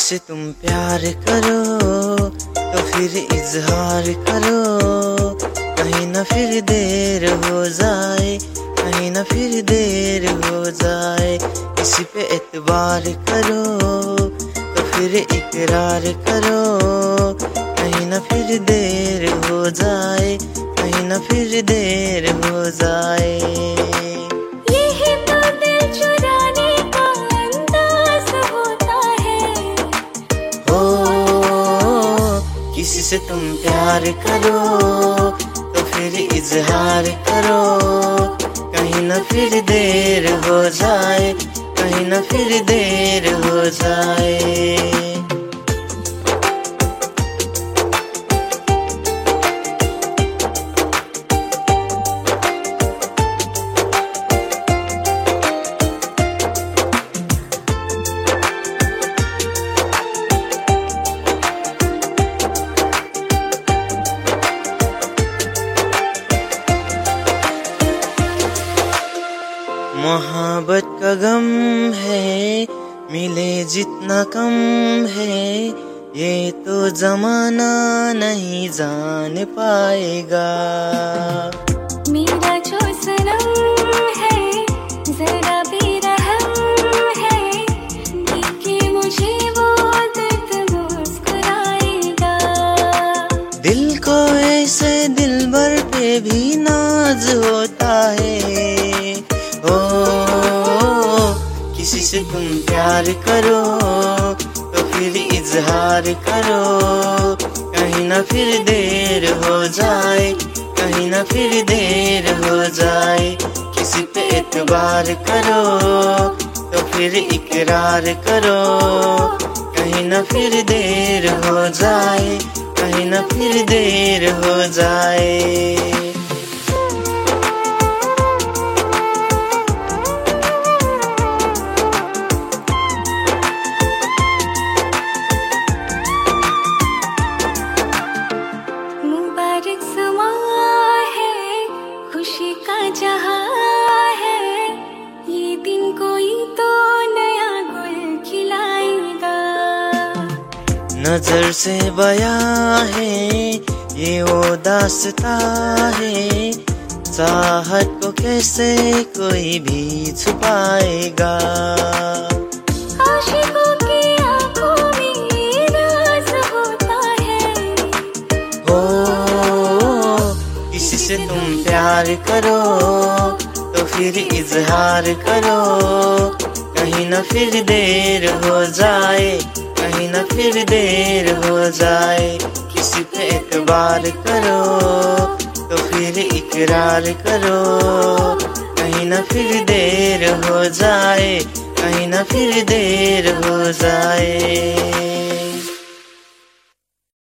से तुम प्यार करो तो फिर इजहार करो, कहीं ना फिर देर हो जाए, कहीं ना फिर देर हो जाए। किसी पे एतबार करो तो फिर इकरार करो, कहीं ना फिर देर हो जाए, कहीं ना फिर देर हो जाए। किसी से तुम प्यार करो तो फिर इजहार करो, कहीं ना फिर देर हो जाए, कहीं ना फिर देर हो जाए। मोहब्बत का गम है, मिले जितना कम है, ये तो जमाना नहीं जान पाएगा। मेरा जो सनम है जरा भी रहम है, देखे मुझे वो दर्द मुस्कुराएगा। दिल को ऐसे दिलबर पे भी नाज होता है। किसी से तुम प्यार करो तो फिर इजहार करो, कहीं ना फिर देर हो जाए, कहीं ना फिर देर हो जाए। किसी पे एतबार करो तो फिर इकरार करो, कहीं ना फिर देर हो जाए, कहीं ना फिर देर हो जाए। खुशी का जहां है, ये दिन कोई तो नया गुल खिलाएगा। नजर से बयां है ये वो दास्तां है, चाहत को कैसे कोई भी छुपाएगा। आशिकों की आंखों में राज होता है। किसी से तुम प्यार करो तो फिर इजहार करो, कहीं ना फिर देर हो जाए, कहीं ना फिर देर हो जाए। किसी पे एतबार करो तो फिर इकरार करो, कहीं ना फिर देर हो जाए, कहीं ना फिर देर हो जाए।